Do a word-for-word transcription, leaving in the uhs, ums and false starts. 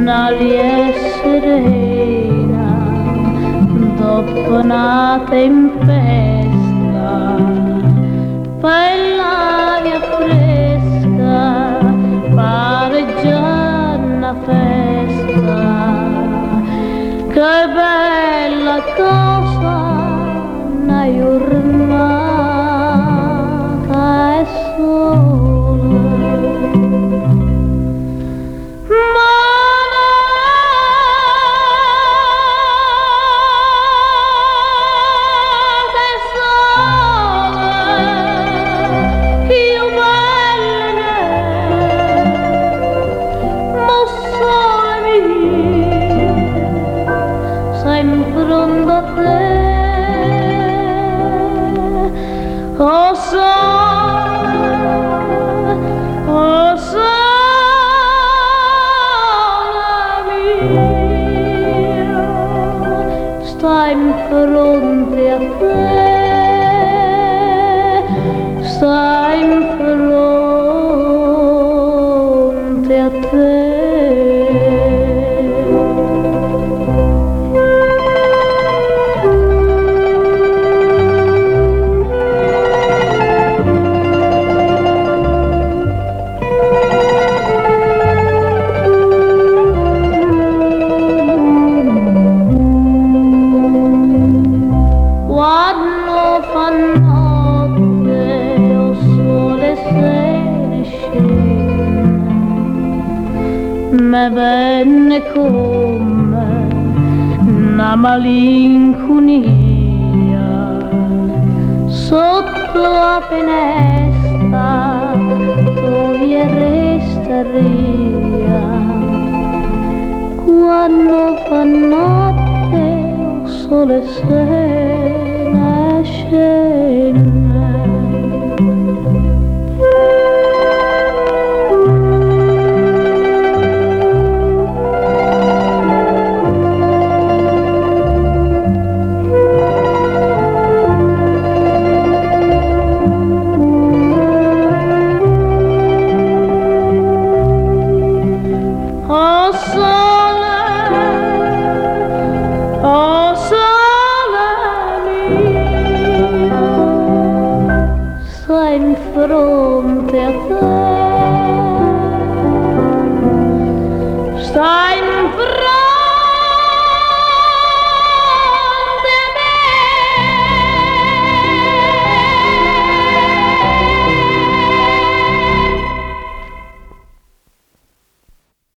un'aria serena dopo una tempesta, per l'aria fresca pare già una festa. Che bella cosa una giornata è sola. Pronto a te, oh sole, oh sole mio, stai in fronte a te, stai in fronte a te. Quando fa notte o sole se ne scende, me venne come una malinconia sotto la finestra, toglie resta ria. Quando fa notte o sole se ne scende. Oh sole, oh sole mio, stai in fronte a te, stai